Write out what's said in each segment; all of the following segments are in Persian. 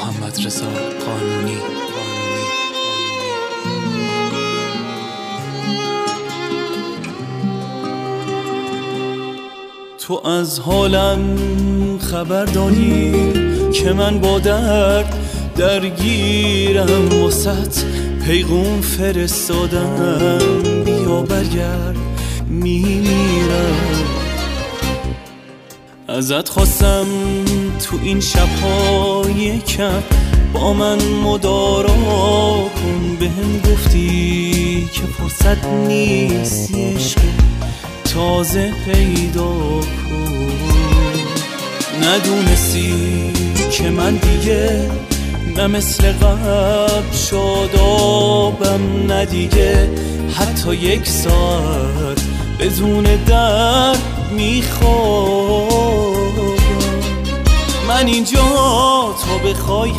محمدرضا قانونی. تو از حالم خبر داری که من با درد درگیرم، واسط پیغام فرستادم بیا برگرد میمیرم. ازت خواستم تو این شب‌های کم با من مدارا کن، بهم گفتی که فرصت نیست یه عشق تازه پیدا کن. ندونستی که من دیگه نه مثل قبل شادابم، نه دیگه حتی یک ساعت بدون درد میخوابم. من اینجا تا بخوای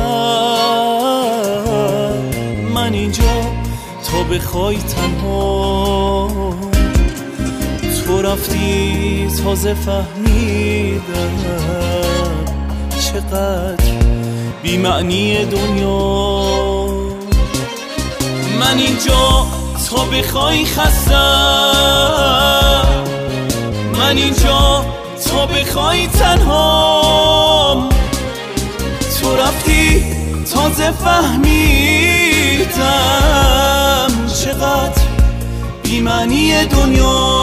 خستم، من اینجا تا بخوای تنها. تو رفتی تازه فهمیدم چقدر بی معنی دنیا. من اینجا تا بخوای خستم، من اینجا تا بخوای تنهام. تو رفتی تازه فهمیدم چقدر بی معنی دنیا.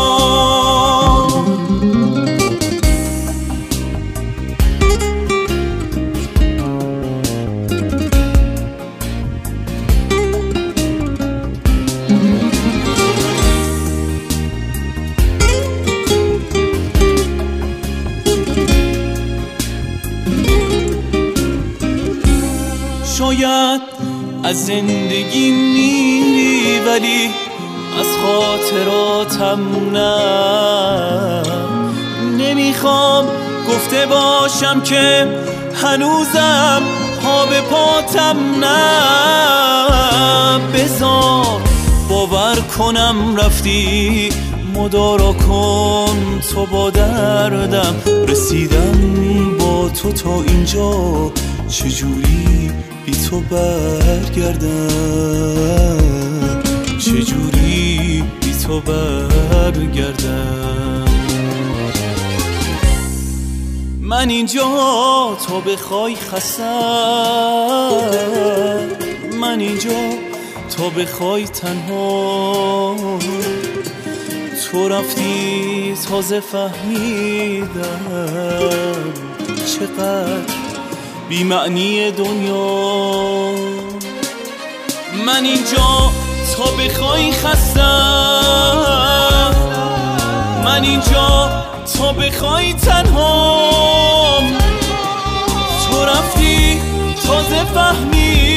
شاید از زندگی میری ولی از خاطراتم نه. نمیخوام گفته باشم که هنوزم پا به پاتم نه. بذار باور کنم رفتی مدارا کن تو با دردم. رسیدم با تو تا اینجا، چجوری بی تو برگردم، چجوری بی تو برگردم. من اینجا تا بخوای خستم، من اینجا تا بخوای تنها. تو رفتی تازه فهمیدم چقدر بی معنی دنیا. من اینجا تا بخوای خستم، من اینجا تا بخوای تنهام. تو رفتی تازه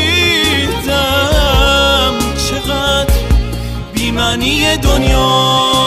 فهمیدم چقدر بی معنی دنیا.